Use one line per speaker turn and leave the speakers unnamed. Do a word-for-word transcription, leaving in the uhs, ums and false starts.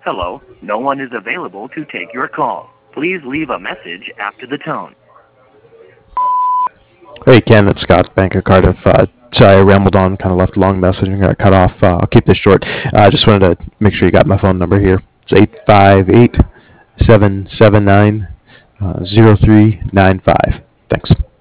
Hello, no one is available to take your call. Please leave a message after the tone.
Hey Ken, it's Scott, Bank of Cardiff. Uh, sorry, I rambled on, kind of left a long message and got cut off. Uh, I'll keep this short. I uh, just wanted to make sure you got my phone number here. It's eight five eight, seven seven nine, zero three nine five. Thanks.